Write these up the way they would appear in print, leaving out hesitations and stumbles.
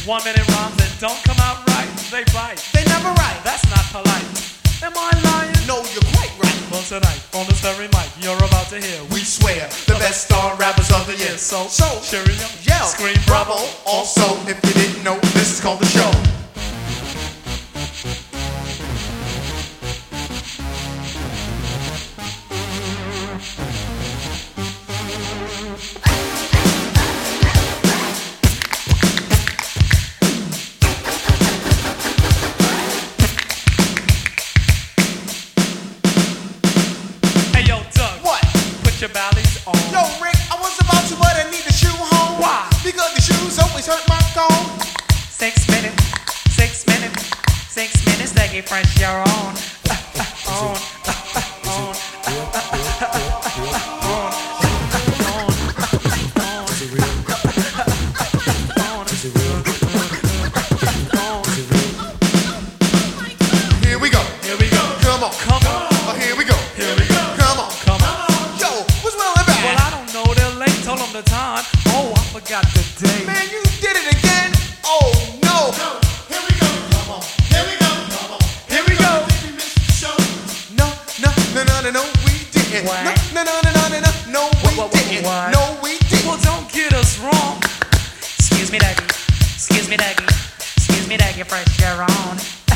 1 minute rhymes that don't come out right, they bite. They never write. That's not polite. Am I lying? No, you're quite right. Well, tonight, on this very mic, you're about to hear. We swear the best star rappers of the year. So, cheerio, yell, scream, bravo. Also, if you didn't know, this is called the show. Your bally's on. Yo, Rick, I was about to, but I need a shoe home. Why? Because the shoes always hurt my cone. 6 minutes, 6 minutes, 6 minutes to get fresh your own. Here we go. Here we go. Come on. Come on. Here we go. Here we go. Come on. Come on. Yo, what's well and bad? Well, I don't know, they're late, told them the time. Oh, I forgot the date. Man, you did it again? Oh, no. Here we go. Come on. Here we go. Come on. Here we go. We missed the show. No, we didn't. What? No, we didn't. What? No, we didn't. Well, don't get us wrong. Excuse me, Dougie. Excuse me, Dougie. Excuse me, Dougie, fresh your own.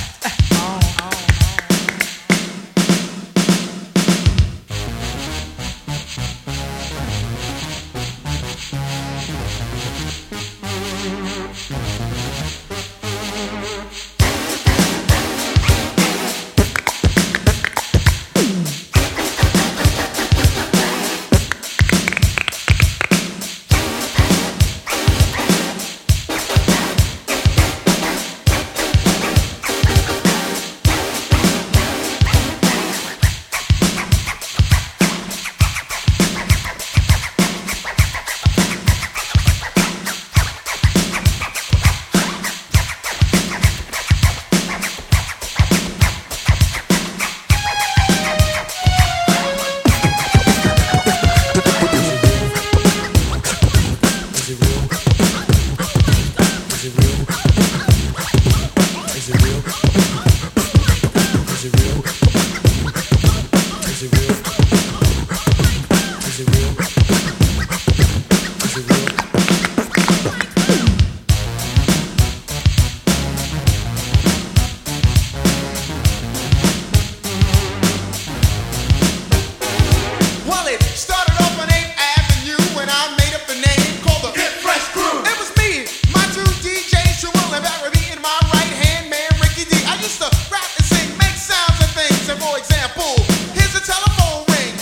Well, it started off on 8th Avenue when I made up the name called the Get Fresh Crew. It was me, my two DJs, Sherelle and Barry, and my right-hand man, Ricky D. I used to rap and sing, make sounds and things. And for example, here's a telephone ring.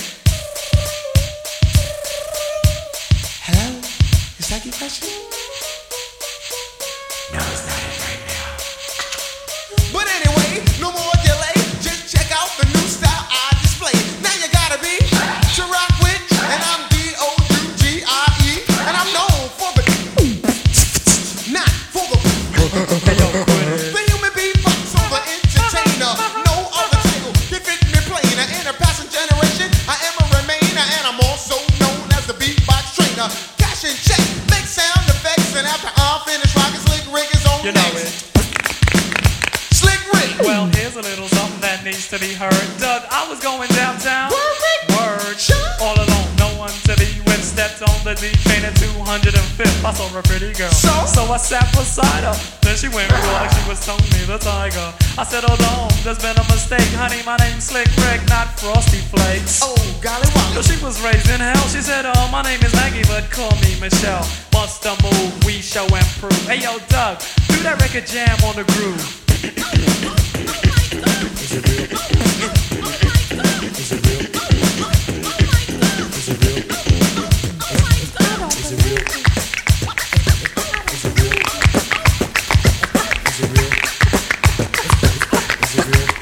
Hello? Is that Get Fresh? No, it's not it right now. But anyway, no more delay. Just check out the new style I display. Now you gotta be to rock with, and I'm D-O-U-G-I-E, and I'm known for the not for the human beatbox of the entertainer. No other title can fit me plainer. In a passing generation, I am a remainer, and I'm also known as the beatbox trainer. Cash and check, make sound effects, and after I'm finished rocking, Slick Rick is on You know next. it. Slick Rick. Well, here's a little something that needs to be heard. Doug, I was going downtown. Word. All alone, no one to be with. Stepped on the D train at 205th. I saw a pretty girl. So I sat beside her. Then she went real like she was Tony the Tiger. I said, hold on, there's been a mistake. Honey, my name's Slick Rick, not Frosty Flakes. Oh, golly, So wow. she was raised in hell. She said, my name is Maggie, but call me Michelle. Bust a move, we show and prove. Hey, yo, Doug, do that record jam on the groove. Is it real? Is it real? Is it real? Is it real? Is it real? Is it real? Is it real?